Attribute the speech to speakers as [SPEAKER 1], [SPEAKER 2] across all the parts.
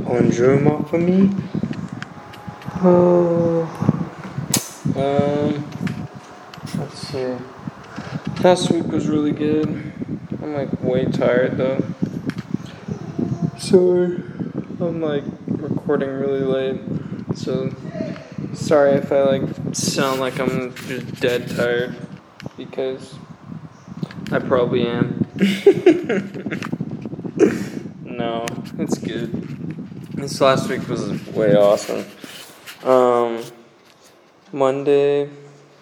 [SPEAKER 1] Bonjour, ma famille. Oh. Let's see. Last week was really good. I'm like way tired though. Sorry. I'm like recording really late. So sorry if I like sound like I'm just dead tired. Because I probably am. No, it's good. This last week was way awesome. Monday.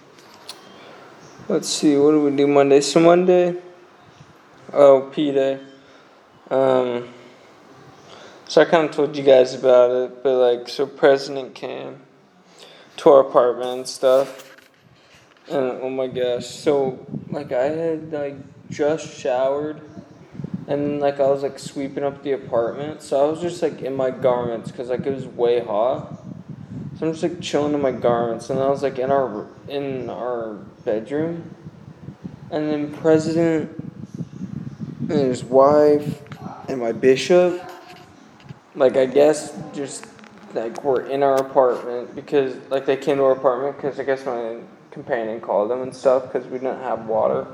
[SPEAKER 1] Let's see, what do we do Monday? So Monday. Oh, P-Day. So I kind of told you guys about it, but like, so President came to our apartment and stuff. And oh my gosh, so like I had like just showered. And like I was like sweeping up the apartment, so I was just like in my garments because like it was way hot. So I'm just like chilling in my garments, and I was like in our bedroom, and then President and his wife and my bishop, like I guess just like were in our apartment because like they came to our apartment because I guess my companion called them and stuff because we didn't have water.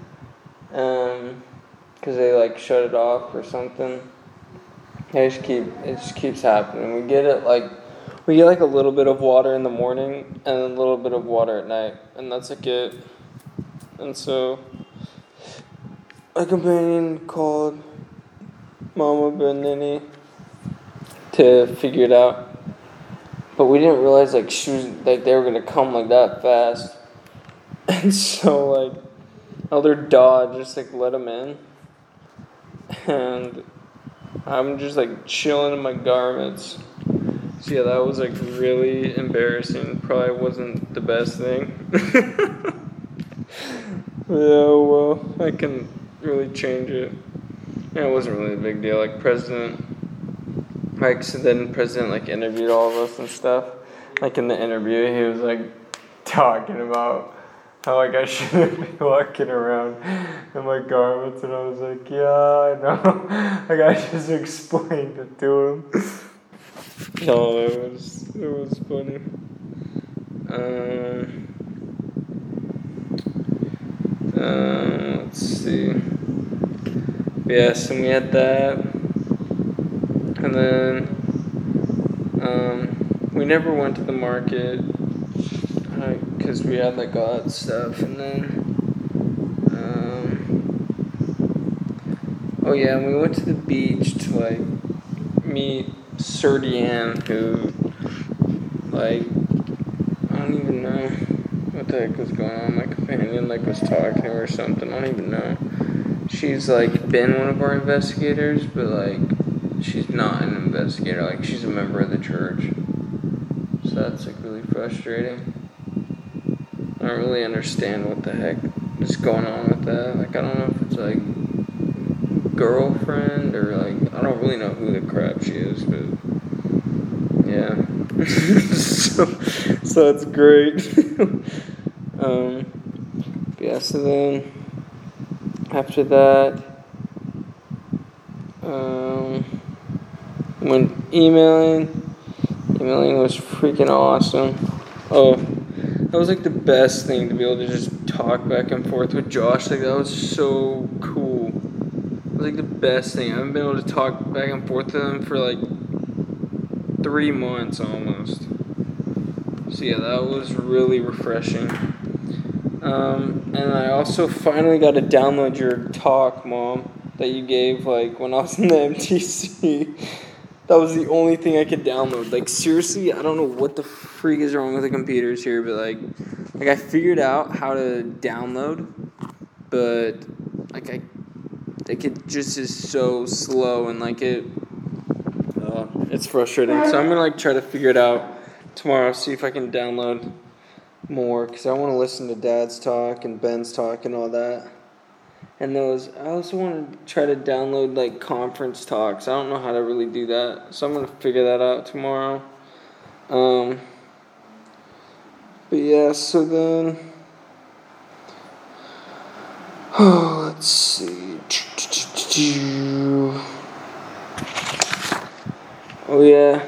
[SPEAKER 1] Because they like shut it off or something. It just keeps happening. We get like a little bit of water in the morning and a little bit of water at night, and that's like it. And so my companion called Mama Benini to figure it out, but we didn't realize like they were gonna come like that fast, and so like Elder Dodd just like let him in. And I'm just like chilling in my garments. So yeah, that was like really embarrassing. Probably wasn't the best thing. Yeah, well, I can really change it. Yeah, it wasn't really a big deal. Like President like interviewed all of us and stuff. Like in the interview, he was like talking about how like I shouldn't be walking around in my garments, and I was like, yeah, I know. Like I just explained it to him. No, it was funny. Let's see. Yes, and we had that, and then we never went to the market. Because we had like all that stuff, and then oh yeah, and we went to the beach to like meet Sir Deanne, who like I don't even know what the heck was going on. My companion like was talking to her or something. I don't even know. She's like been one of our investigators, but like she's not an investigator. Like she's a member of the church, so that's like really frustrating. I don't really understand what the heck is going on with that. Like, I don't know if it's like girlfriend or like, I don't really know who the crap she is, but yeah. so it's great. Yeah, so then after that, when emailing was freaking awesome. Oh, that was like the best thing to be able to just talk back and forth with Josh. Like that was so cool. It was like the best thing. I haven't been able to talk back and forth with him for like 3 months almost. So yeah, that was really refreshing. And I also finally got to download your talk, Mom, that you gave like when I was in the MTC. That was the only thing I could download. Like, seriously, I don't know what the freak is wrong with the computers here, but, like I figured out how to download, but, like, it just is so slow, and, like, it's frustrating. So I'm gonna, like, try to figure it out tomorrow, see if I can download more, because I want to listen to Dad's talk and Ben's talk and all that. And I also want to try to download, like, conference talks. I don't know how to really do that, so I'm going to figure that out tomorrow. But yeah, so then, let's see. Oh yeah.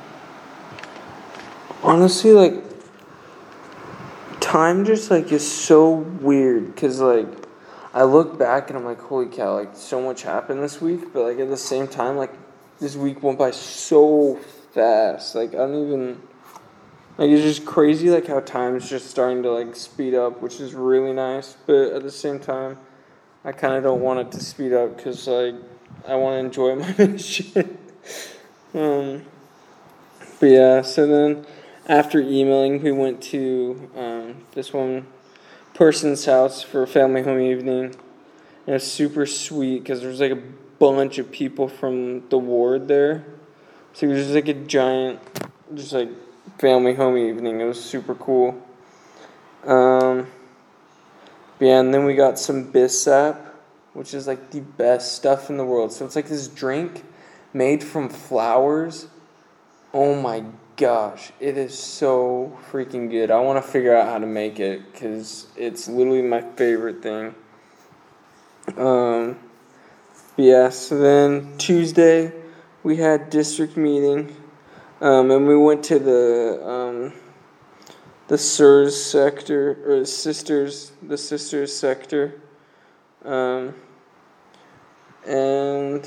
[SPEAKER 1] Honestly, like, time just, like, is so weird, because, like, I look back and I'm like, holy cow, like, so much happened this week, but, like, at the same time, like, this week went by so fast, like, I don't even, like, it's just crazy, like, how time is just starting to, like, speed up, which is really nice, but at the same time, I kind of don't want it to speed up, because, like, I want to enjoy my mission. But yeah, so then after emailing, we went to this one person's house for a family home evening. And it's super sweet because there's like a bunch of people from the ward there. So it was just like a giant, just like family home evening. It was super cool. Yeah, and then we got some Bissap, which is like the best stuff in the world. So it's like this drink made from flowers. Oh my gosh, it is so freaking good. I want to figure out how to make it because it's literally my favorite thing. Yeah, so then Tuesday we had district meeting, and we went to the SIRS sector, or the sisters sector, and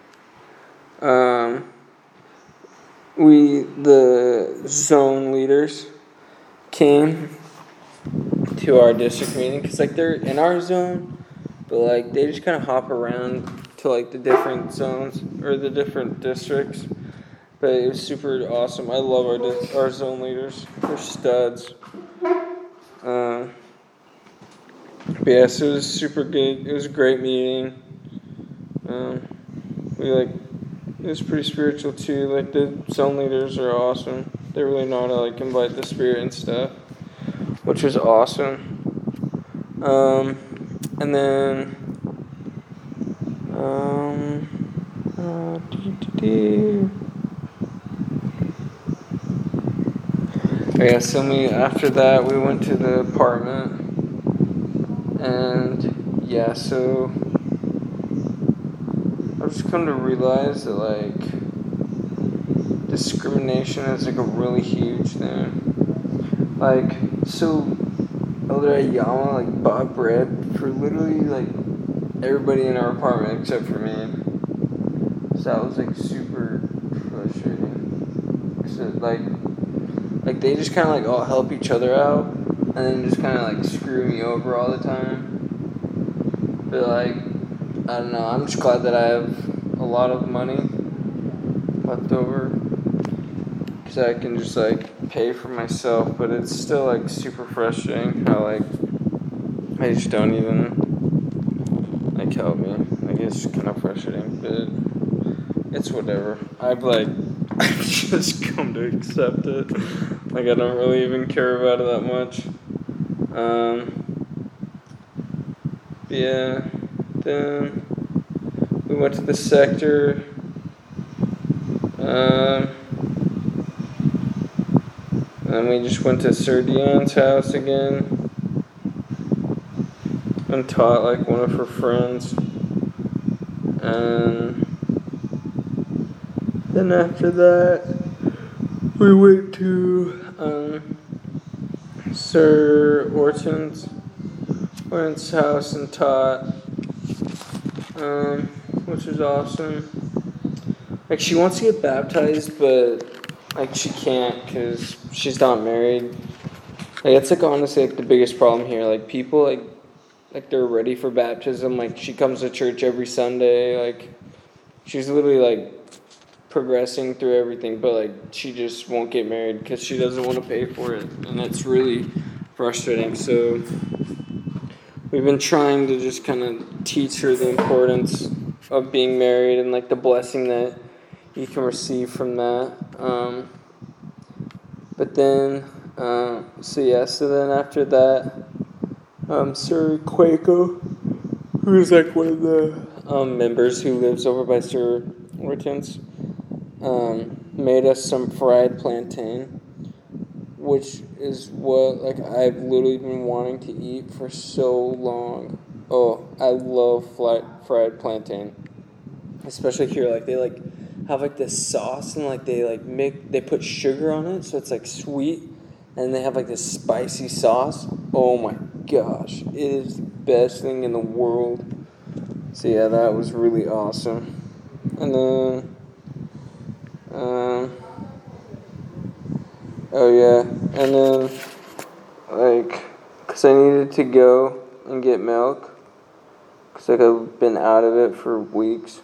[SPEAKER 1] the zone leaders came to our district meeting, because like they're in our zone, but like they just kind of hop around to like the different zones or the different districts. But it was super awesome. I love our zone leaders. They're studs. But yeah, so it was super good. It was a great meeting. It was pretty spiritual too. Like the zone leaders are awesome. They really know how to like invite the spirit and stuff, which was awesome. And then yeah, so after that we went to the apartment, and yeah, so I've just come to realize that like discrimination is like a really huge thing. Like, so Elder Ayala like bought bread for literally like everybody in our apartment except for me. So that was like super frustrating. So like they just kind of like all help each other out, and then just kind of like screw me over all the time. But like, I don't know. I'm just glad that I have a lot of money left over, because I can just like pay for myself. But it's still like super frustrating how like I just don't even like help me. Like it's kind of frustrating, but it's whatever. I've just come to accept it. Like I don't really even care about it that much. Yeah. Then we went to the sector. And we just went to Sir Dion's house again and taught like one of her friends. And then after that, we went to Sir Orton's house and taught, which was awesome. Like, she wants to get baptized, but like she can't because she's not married. Like, it's like honestly like the biggest problem here. Like, people like they're ready for baptism. Like, she comes to church every Sunday. Like, she's literally like progressing through everything, but like she just won't get married because she doesn't want to pay for it, and it's really frustrating. So we've been trying to just kind of teach her the importance of being married and like the blessing that you can receive from that. But then so then after that, Sir Quaco, who's like one of the members who lives over by Sir Orton's, made us some fried plantain, which is what like I've literally been wanting to eat for so long. Oh, I love fried plantain, especially here. Like they like have like this sauce and like they put sugar on it, so it's like sweet, and they have like this spicy sauce. Oh my gosh, it is the best thing in the world. So yeah, that was really awesome. And then, oh yeah, and then like, cause I needed to go and get milk, cause like I've been out of it for weeks.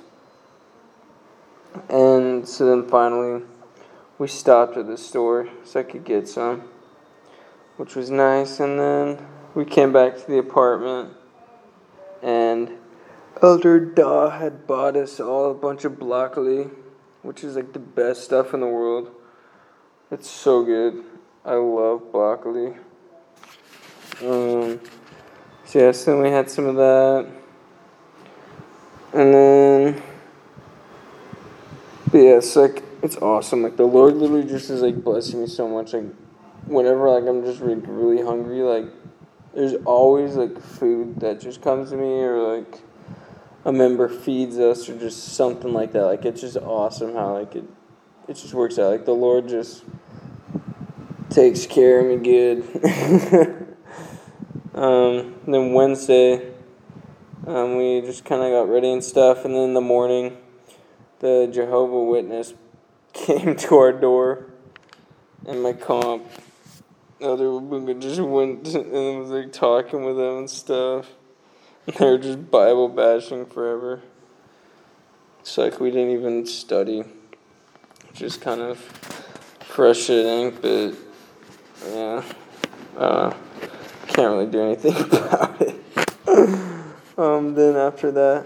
[SPEAKER 1] And so then finally, we stopped at the store so I could get some, which was nice. And then we came back to the apartment, and Elder Da had bought us all a bunch of broccoli, which is like the best stuff in the world. It's so good. I love broccoli. So then we had some of that, and then. But yeah, it's like, it's awesome. Like, the Lord literally just is like blessing me so much. Like, whenever like I'm just really hungry, like, there's always like food that just comes to me, or like a member feeds us, or just something like that. Like, it's just awesome how like it just works out. Like, the Lord just takes care of me good. Then Wednesday, we just kind of got ready and stuff, and then in the morning, the Jehovah Witness came to our door, and my comp, Elder Wabunga, just went and was like talking with them and stuff. And they were just Bible bashing forever. It's like we didn't even study. Just kind of frustrating, but yeah, can't really do anything about it. Then after that,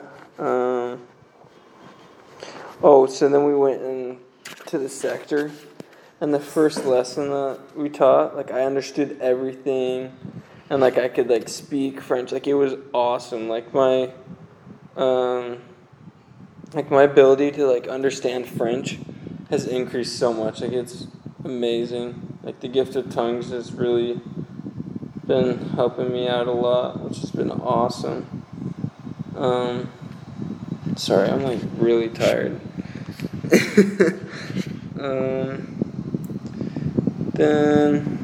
[SPEAKER 1] so then we went into the sector, and the first lesson that we taught, like, I understood everything, and like I could like speak French. Like, it was awesome. Like my ability to like understand French has increased so much. Like, it's amazing. Like, the gift of tongues has really been helping me out a lot, which has been awesome. Sorry, I'm like really tired. Then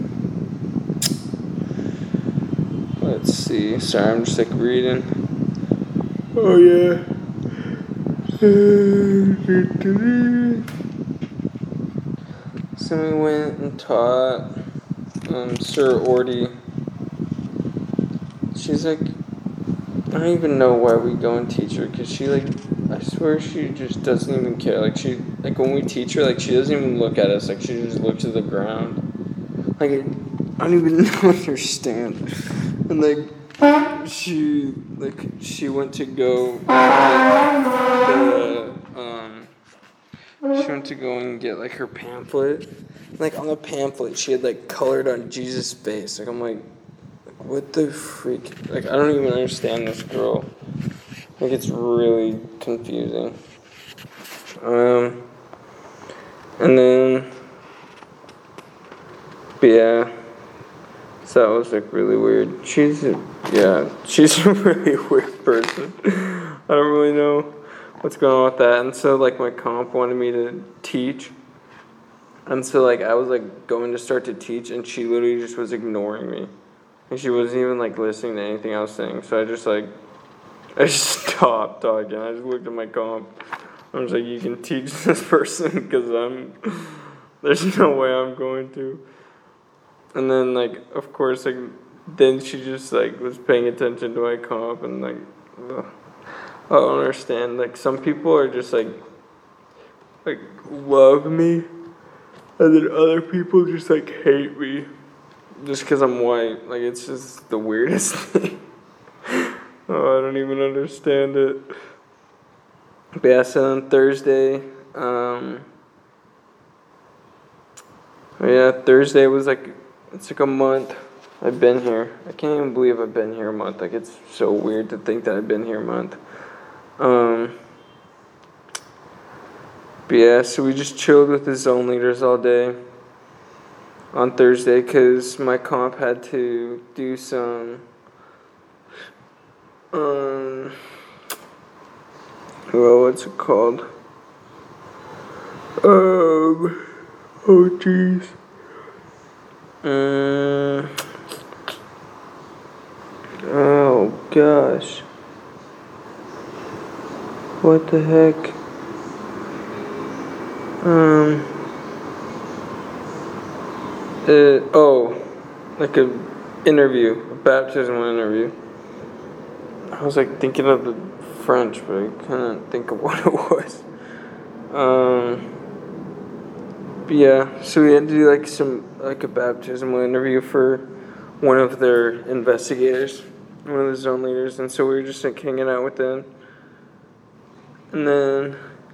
[SPEAKER 1] let's see. Sorry, I'm just like reading. Oh yeah. So we went and taught Sir Orty. She's like, I don't even know why we go and teach her, because she like, I swear she just doesn't even care. Like, she, like, when we teach her, like, she doesn't even look at us. Like, she just looks at the ground. Like, I don't even understand. And like, she went to go she went to go and get like her pamphlet. Like, on the pamphlet, she had like colored on Jesus' face. Like, I'm like, what the freak? Like, I don't even understand this girl. Like, it's really confusing. And then, but yeah, so that was like really weird. She's a really weird person. I don't really know what's going on with that. And so like my comp wanted me to teach. And so like I was like going to start to teach, and she literally just was ignoring me. And she wasn't even like listening to anything I was saying. So I just stopped talking. I just looked at my comp. I was like, you can teach this person, because there's no way I'm going to. And then like, of course, like, then she just like was paying attention to my comp, and like, I don't understand. Like, some people are just like love me, and then other people just like hate me just because I'm white. Like, it's just the weirdest thing. Oh, I don't even understand it. But yeah, so on Thursday, Thursday was like, it's like a month I've been here. I can't even believe I've been here a month. Like, it's so weird to think that I've been here a month. But yeah, so we just chilled with the zone leaders all day on Thursday, because my comp had to do some, what's it called? Oh jeez. Oh gosh. What the heck? Like a baptismal interview. I was like thinking of the French, but I couldn't think of what it was. But yeah, so we had to do like a baptismal interview for one of their investigators, one of the zone leaders, and so we were just like hanging out with them. And then,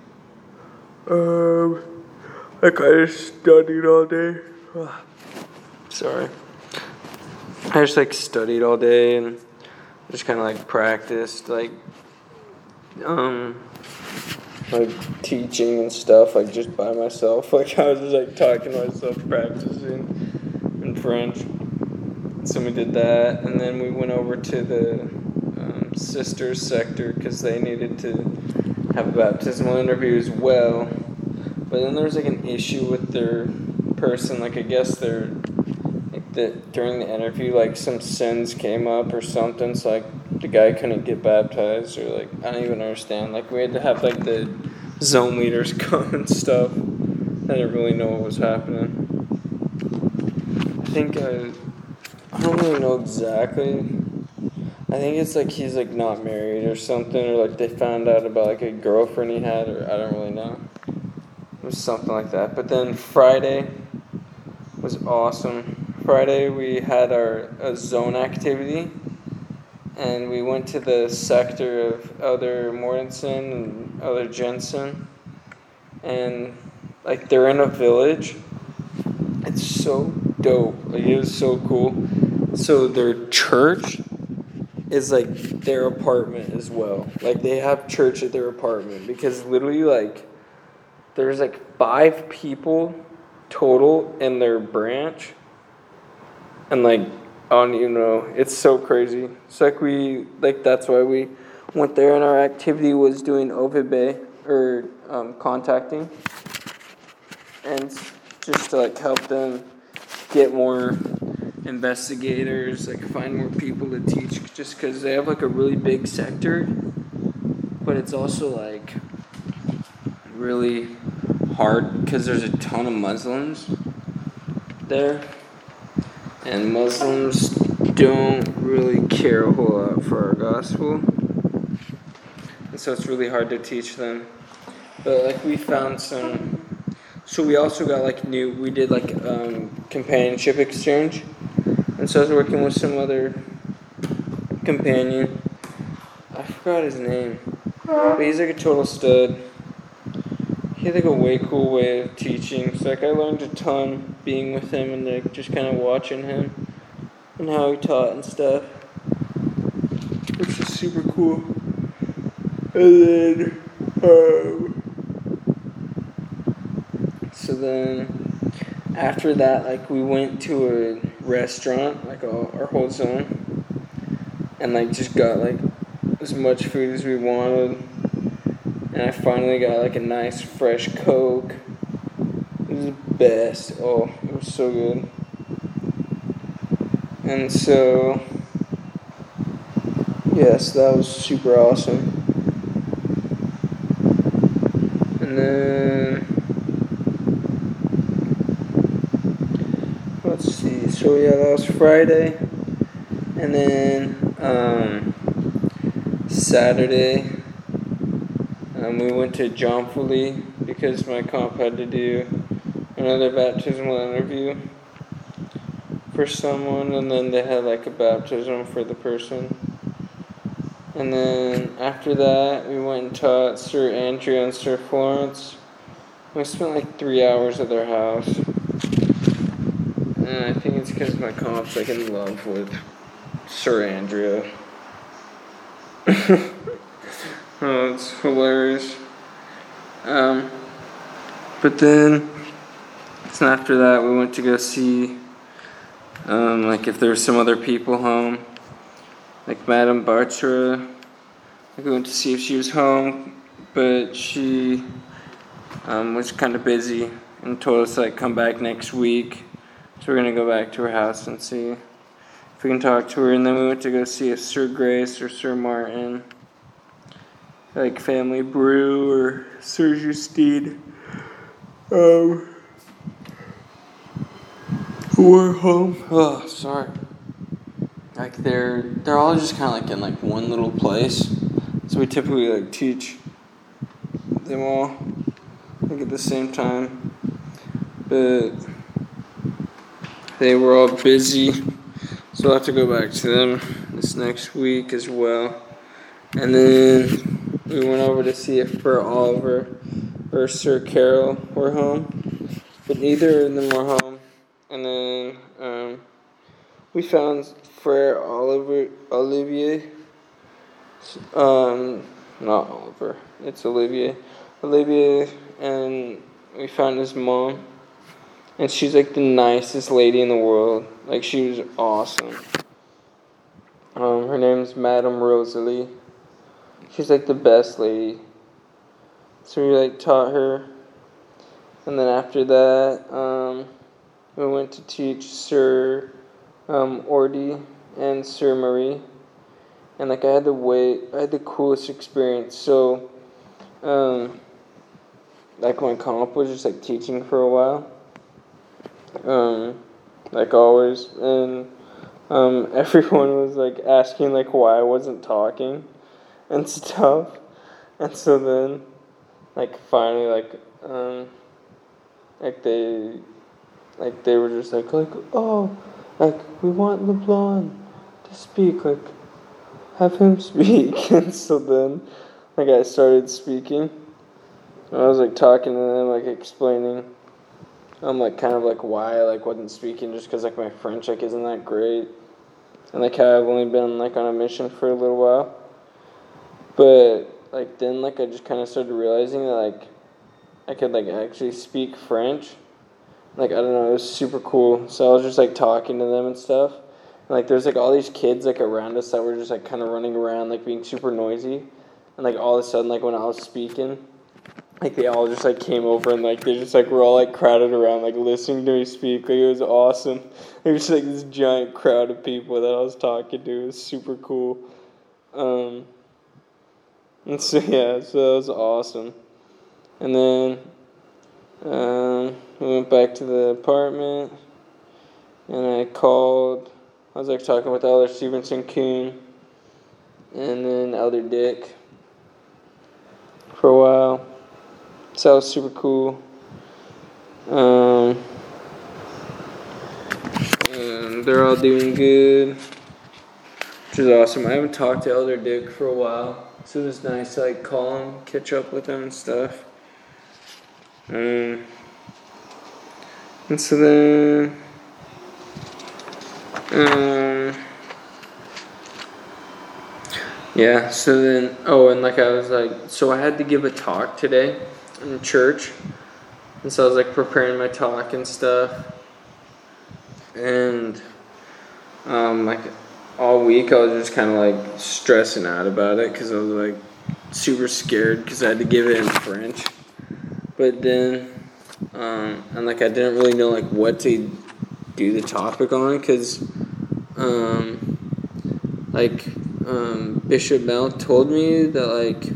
[SPEAKER 1] I kind of studied all day. Sorry. I just like studied all day and just kind of like practiced like teaching and stuff like just by myself. Like I was just like talking to myself, practicing in French. So we did that, and then we went over to the sisters sector because they needed to have a baptismal interview as well. But then there was like an issue with their person. Like I guess during the interview, like some sins came up or something. So like the guy couldn't get baptized, or like I don't even understand. Like we had to have like the zone leaders come and stuff. I didn't really know what was happening. I don't really know exactly. I think it's like he's like not married or something, or like they found out about like a girlfriend he had, or I don't really know. It was something like that. But then Friday was awesome. Friday we had a zone activity, and we went to the sector of Elder Mortensen and Elder Jensen, and like they're in a village. It's so dope. Like it was so cool. So their church is like their apartment as well. Like they have church at their apartment because literally like there's like 5 people total in their branch. And like I don't even know. It's so crazy. It's like that's why we went there, and our activity was doing OVB or contacting, and just to like help them get more investigators, like find more people to teach, just because they have like a really big sector, but it's also like really hard because there's a ton of Muslims there, and Muslims don't really care a whole lot for our gospel, and so it's really hard to teach them. But like we found some. So we also got we did like companionship exchange, and so I was working with some other companion. I forgot his name, but he's like a total stud. He had like a way cool way of teaching. So like I learned a ton being with him and like just kind of watching him and how he taught and stuff, which is super cool. And then so then after that, like we went to a restaurant, like our whole zone, and like just got like as much food as we wanted. And I finally got like a nice fresh Coke. It was the best. Oh, it was so good. And so, yes, that was super awesome. And then, let's see. So yeah, that was Friday. And then Saturday, we went to Jonfuli because my comp had to do another baptismal interview for someone, and then they had like a baptism for the person. And then after that, we went and taught Sir Andrew and Sir Florence. We spent like 3 hours at their house. And I think it's because my comp's like in love with Sir Andrea. Oh, it's hilarious. But then, so after that, we went to go see, like if there were some other people home, like Madame Bartra. Like we went to see if she was home, but she was kind of busy and told us to like come back next week. So we're gonna go back to her house and see if we can talk to her. And then we went to go see a Sir Grace or Sir Martin, like Family Brew or Sir Justine. We're home. Oh, sorry. Like they're all just kind of like in like one little place. So we typically like teach them all like at the same time. But they were all busy, so I'll have to go back to them this next week as well. And then we went over to see if Sir Oliver or Sir Carol were home, but neither of them were home. And then we found Frere Olivier. Not Oliver, it's Olivier. Olivier, and we found his mom. And she's like the nicest lady in the world. Like, she was awesome. Her name's Madame Rosalie. She's like the best lady. So we like taught her. And then after that, we went to teach Sir Ordy and Sir Marie. And like I had the coolest experience. So like my comp was just like teaching for a while. Like always, and everyone was like asking like why I wasn't talking and stuff, and so then like finally they were just like oh, like we want LeBlanc to speak, like have him speak. And so then like I started speaking, and I was like talking to them, like explaining like kind of like why I like wasn't speaking, just because like my French like isn't that great, and like how I've only been like on a mission for a little while. But like then like I just kind of started realizing that like I could like actually speak French. Like I don't know, it was super cool. So I was just like talking to them and stuff. And like there's like all these kids like around us that were just like kind of running around like being super noisy. And like all of a sudden like when I was speaking, like they all just like came over and like they just like were all like crowded around like listening to me speak. Like it was awesome. There was like this giant crowd of people that I was talking to. It was super cool. And so yeah, so that was awesome. And then we went back to the apartment, and I was like talking with Elder Stevenson Kuhn and then Elder Dick for a while. So that was super cool. And they're all doing good, which is awesome. I haven't talked to Elder Dick for a while, so it was nice to like call him, catch up with him and stuff. And so then, yeah, so then, and like I was like, so I had to give a talk today in church, and so I was like preparing my talk and stuff, and like all week I was just kind of like stressing out about it, because I was like super scared, because I had to give it in French. But then, and like I didn't really know like what to do the topic on, because Bishop Mel told me that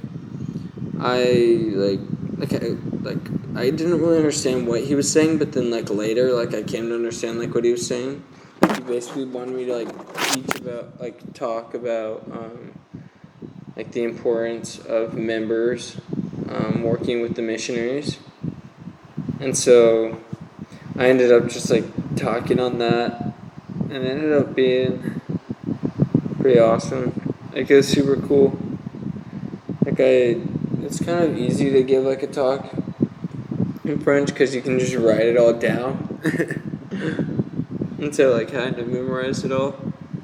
[SPEAKER 1] I didn't really understand what he was saying, but then like later like I came to understand like what he was saying. Like, he basically wanted me to like talk about like the importance of members working with the missionaries. And so I ended up just like talking on that, and it ended up being pretty awesome. Like it was super cool. Like it's kind of easy to give like a talk in French, because you can just write it all down. And so like I had to memorize it all.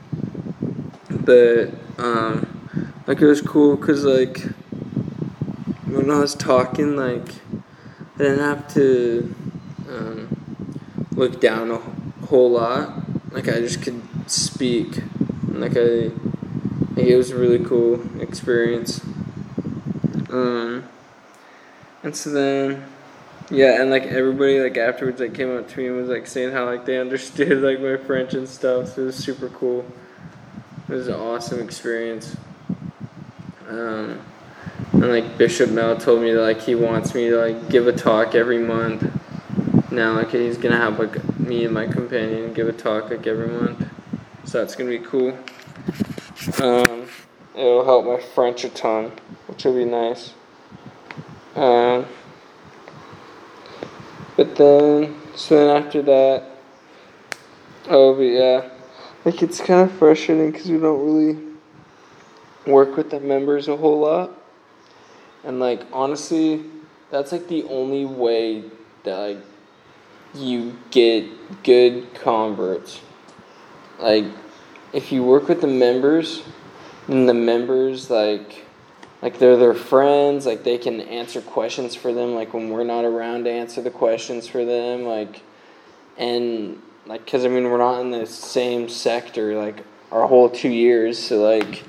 [SPEAKER 1] But like it was cool, because like when I was talking, like I didn't have to look down a whole lot. Like I just could speak, and like it was a really cool experience. And so then Yeah, and like everybody like afterwards like came up to me and was like saying how like they understood like my French and stuff. So it was super cool. It was an awesome experience. And like Bishop Mel told me that like he wants me to like give a talk every month. Now like he's gonna have like me and my companion give a talk like every month. So that's gonna be cool. It'll help my French a ton, which will be nice. But then, so then after that, but yeah, like it's kind of frustrating because we don't really work with the members a whole lot. And like honestly, that's like the only way that like you get good converts. Like if you work with the members, then the members like they're their friends, like they can answer questions for them, like when we're not around to answer the questions for them, like, and like, cause I mean we're not in the same sector like our whole 2 years, so like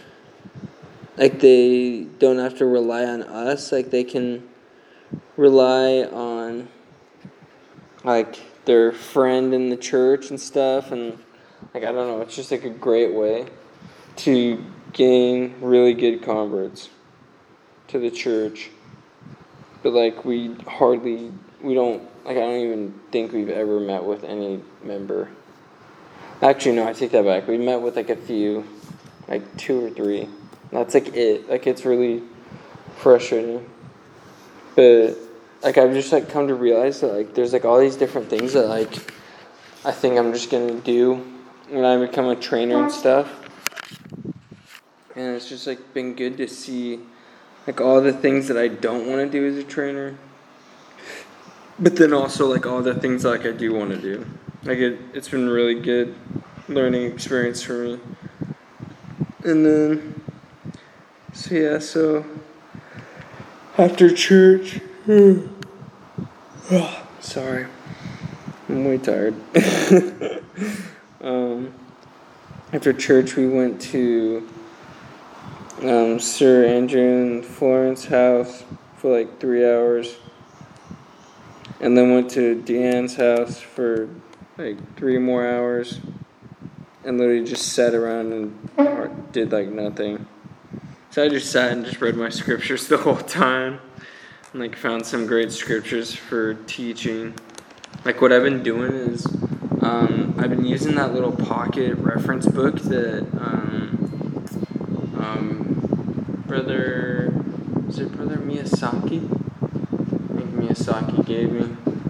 [SPEAKER 1] they don't have to rely on us, like they can rely on like their friend in the church and stuff, and like I don't know, it's just like a great way to gain really good converts to the church. But like we don't, like I don't even think we've ever met with any member. Actually no, I take that back. We met with like a few, like 2 or 3. That's like it. Like it's really frustrating. But like I've just like come to realize that like there's like all these different things that like I think I'm just gonna do when I become a trainer and stuff. And it's just like been good to see like all the things that I don't want to do as a trainer, but then also like all the things like I do want to do. Like it's been really good learning experience for me. And then so after church, sorry, I'm way tired. After church we went to Sir Andrew and Florence house for like 3 hours, and then went to Deanne's house for like 3 more hours, and literally just sat around and did like nothing. So I just sat and just read my scriptures the whole time, and like found some great scriptures for teaching. Like what I've been doing is I've been using that little pocket reference book that Brother Miyazaki? I think Miyazaki gave me.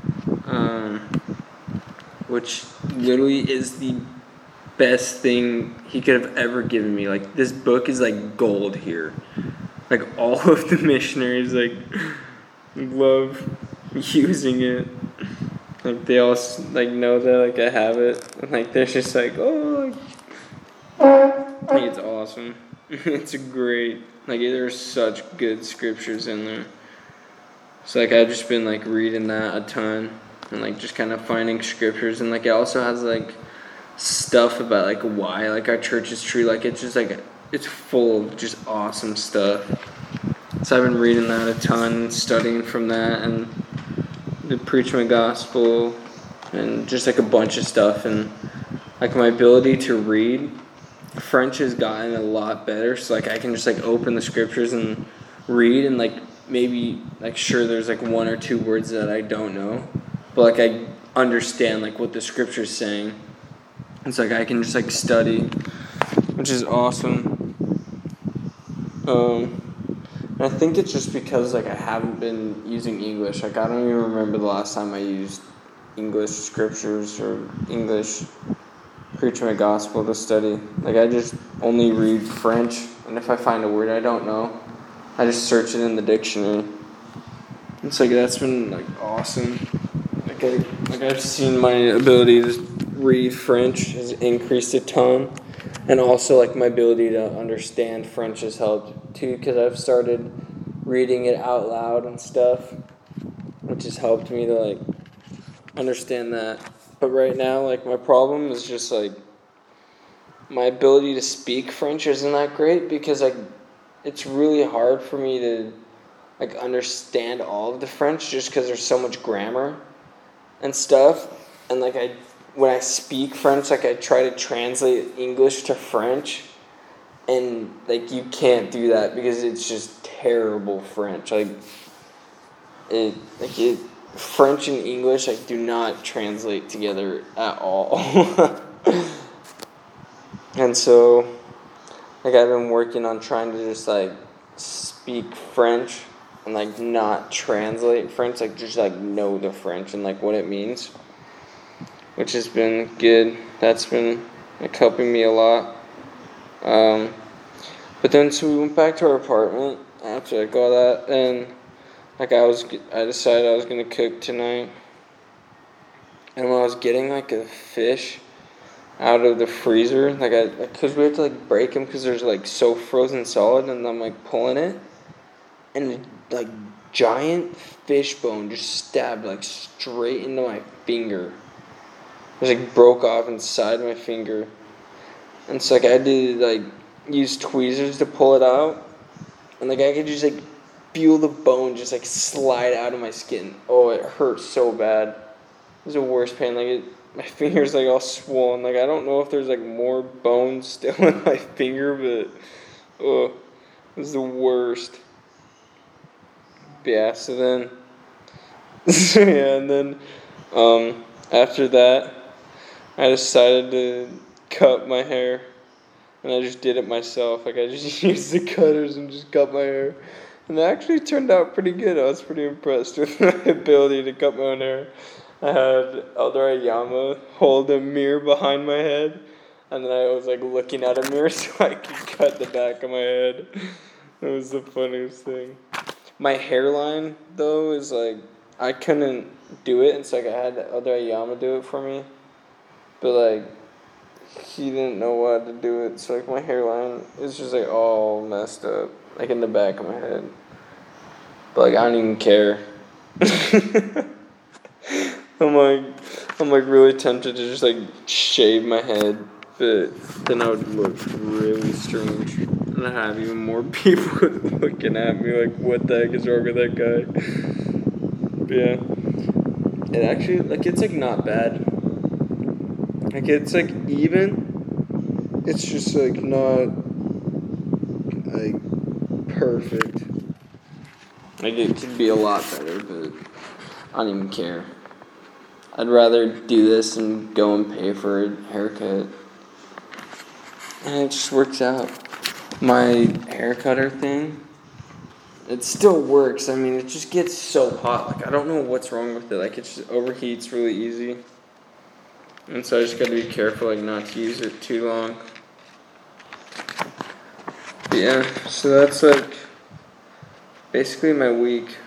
[SPEAKER 1] Which literally is the best thing he could have ever given me. Like this book is like gold here. Like all of the missionaries like love using it. Like they all like know that like I have it. And like they're just like, oh, I think it's awesome. It's a great, like there's such good scriptures in there. So like I've just been like reading that a ton and like just kind of finding scriptures, and like it also has like stuff about like why like our church is true. Like it's just like it's full of just awesome stuff. So I've been reading that a ton, studying from that, and the Preach My Gospel, and just like a bunch of stuff. And like my ability to read French has gotten a lot better, so like I can just like open the scriptures and read, and like maybe like sure there's like 1 or 2 words that I don't know, but like I understand like what the scripture's saying. It's like I can just like study, which is awesome. I think it's just because like I haven't been using English. Like I don't even remember the last time I used English scriptures or English Preach My Gospel to study. Like I just only read French, and if I find a word I don't know, I just search it in the dictionary. It's like that's been like awesome. Like I've seen my ability to read French has increased a ton, and also like my ability to understand French has helped too, because I've started reading it out loud and stuff, which has helped me to like understand that. But right now, like my problem is just like my ability to speak French isn't that great, because like it's really hard for me to like understand all of the French just because there's so much grammar and stuff. And like when I speak French, like I try to translate English to French, and like you can't do that because it's just terrible French. French and English like do not translate together at all. And so like I've been working on trying to just like speak French and like not translate French, like just like know the French and like what it means, which has been good. That's been like helping me a lot. But then so we went back to our apartment after like all that, and like I decided I was gonna cook tonight. And when I was getting like a fish out of the freezer, because we have to like break them because there's like so frozen solid, and I'm like pulling it, and like giant fish bone just stabbed like straight into my finger. It was like broke off inside my finger, and so like I had to like use tweezers to pull it out, and like I could just like feel the bone just like slide out of my skin. Oh, it hurt so bad. It was the worst pain. Like my finger's like all swollen. Like I don't know if there's like more bone still in my finger, but it was the worst. But yeah, so then and then after that I decided to cut my hair, and I just did it myself. Like I just used the cutters and just cut my hair, and it actually turned out pretty good. I was pretty impressed with my ability to cut my own hair. I had Elder Ayama hold a mirror behind my head, and then I was like looking at a mirror so I could cut the back of my head. It was the funniest thing. My hairline though is like I couldn't do it, and so like I had Elder Ayama do it for me, but like he didn't know how to do it, so like my hairline is just like all messed up, like in the back of my head. But like I don't even care. I'm like really tempted to just like shave my head, but then I would look really strange, and I have even more people looking at me like, what the heck is wrong with that guy? But yeah, it actually like it's like not bad. Like it's like even, it's just like not like perfect. Like it could be a lot better, but I don't even care. I'd rather do this and go and pay for a haircut. And it just works out. My hair cutter thing, it still works. I mean, it just gets so hot. Like, I don't know what's wrong with it. Like, it just overheats really easy. And so I just gotta be careful, like, not to use it too long. But yeah, so that's, like, basically my week.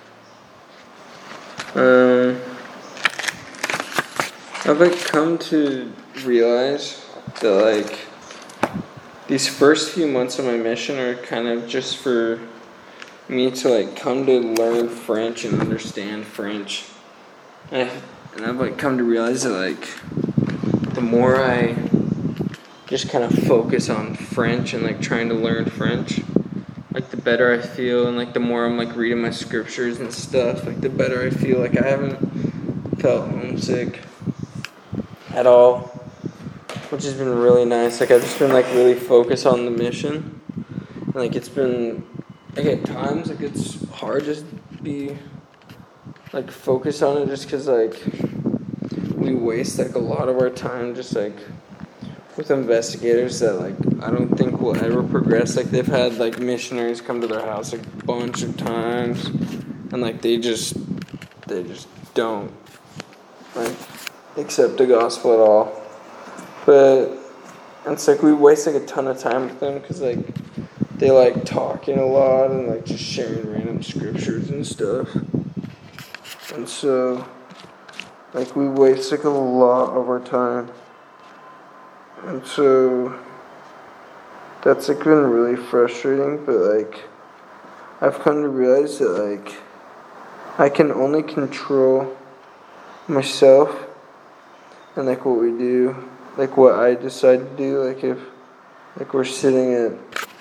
[SPEAKER 1] I've like come to realize that like these first few months of my mission are kind of just for me to like come to learn French and understand French. And I've like come to realize that like the more I just kind of focus on French and like trying to learn French, like the better I feel, and like the more I'm like reading my scriptures and stuff, like the better I feel. Like I haven't felt homesick at all, which has been really nice. Like I've just been like really focused on the mission, and like it's been like at times like it's hard just to be like focused on it, just because like we waste like a lot of our time just like with investigators that like I don't think will ever progress. Like they've had like missionaries come to their house like a bunch of times, and like they just don't like accept the gospel at all. But it's like we waste like a ton of time with them because like they like talking a lot and like just sharing random scriptures and stuff. And so like we waste like a lot of our time. And so that's like been really frustrating, but like I've come to realize that like I can only control myself and like what we do, like what I decide to do. Like if like we're sitting at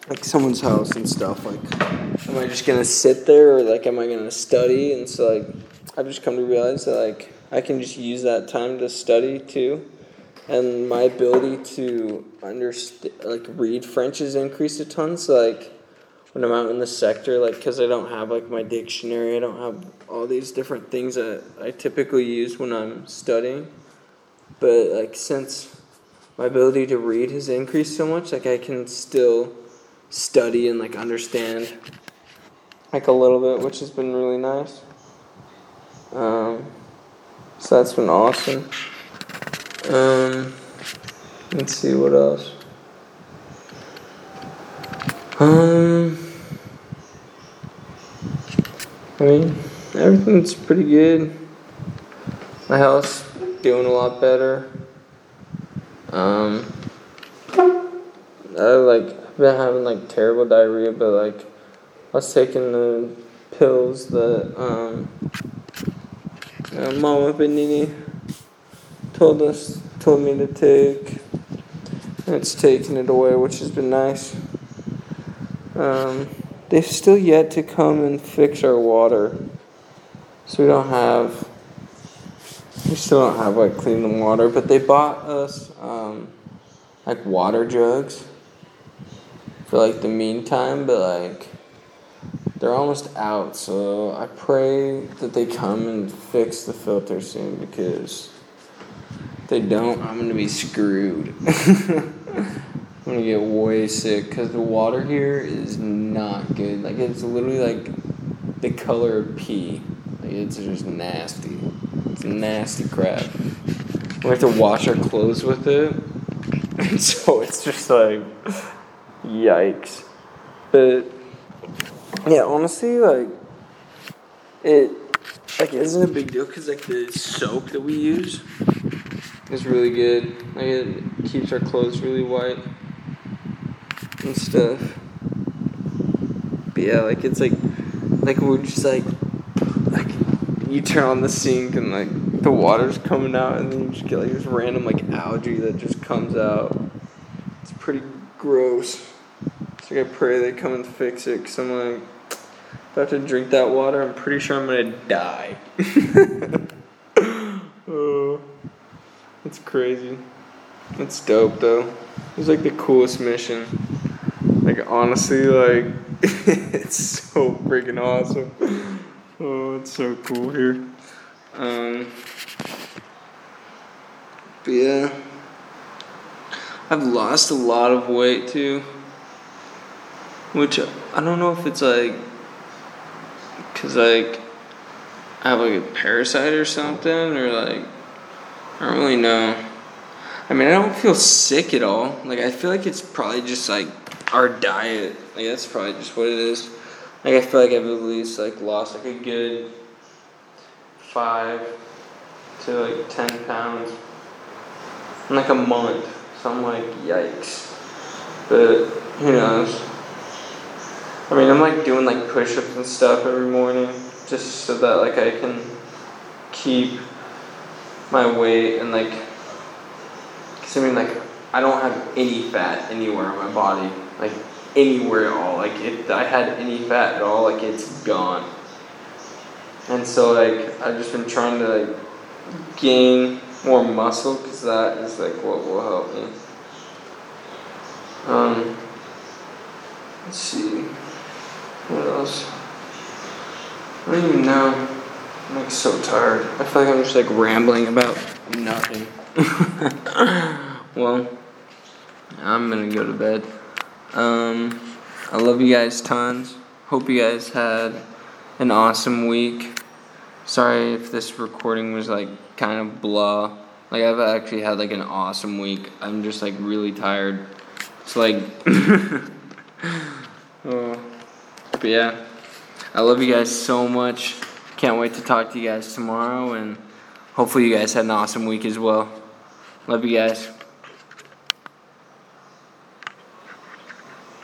[SPEAKER 1] like someone's house and stuff, like, am I just gonna sit there or like am I gonna study? And so like I've just come to realize that like I can just use that time to study too, and my ability to read French has increased a ton. So like when I'm out in the sector, like because I don't have like my dictionary, I don't have all these different things that I typically use when I'm studying, but like since my ability to read has increased so much, like I can still study and like understand like a little bit, which has been really nice. So that's been awesome. Let's see what else. I mean, everything's pretty good. My health's doing a lot better. I've been having like terrible diarrhea, but like I was taking the pills that Mama Benini told me to take. And it's taken it away, which has been nice. They've still yet to come and fix our water, so we still don't have like clean water. But they bought us like water jugs for like the meantime, but like they're almost out, so I pray that they come and fix the filter soon, because if they don't, I'm gonna be screwed. I'm gonna get way sick because the water here is not good. Like it's literally like the color of pee. Like it's just nasty. It's nasty crap. We have to wash our clothes with it, and so it's just like yikes. But yeah, honestly, like it isn't a big deal because like the soap that we use is really good. Like it keeps our clothes really white and stuff. But yeah, like it's like we're just like you turn on the sink and like the water's coming out, and then you just get like this random like algae that just comes out. It's pretty gross. So I pray they come and fix it, because I'm like, if I have to drink that water, I'm pretty sure I'm gonna die. Oh, it's crazy. It's dope though. It was like the coolest mission. Like honestly, like it's so freaking awesome. Oh, it's so cool here. But yeah, I've lost a lot of weight too, which I don't know if it's like because like I have like a parasite or something, or like I don't really know. I mean, I don't feel sick at all. Like I feel like it's probably just like our diet. Like that's probably just what it is. Like I feel like I've at least like lost like a good 5 to like 10 pounds in like a month. So I'm like, yikes. But who knows? I mean, I'm like doing like push-ups and stuff every morning just so that like I can keep my weight and like, cause I mean like I don't have any fat anywhere on my body, like anywhere at all. Like if I had any fat at all, like it's gone. And so like I've just been trying to like gain more muscle, because that is like what will help me. Let's see, what else? I don't even know. I'm like so tired. I feel like I'm just like rambling about nothing. Well, I'm gonna go to bed. I love you guys tons. Hope you guys had an awesome week. Sorry if this recording was like kind of blah. Like I've actually had like an awesome week. I'm just like really tired. It's like oh. But yeah, I love you guys so much. Can't wait to talk to you guys tomorrow, and hopefully you guys had an awesome week as well. Love you guys.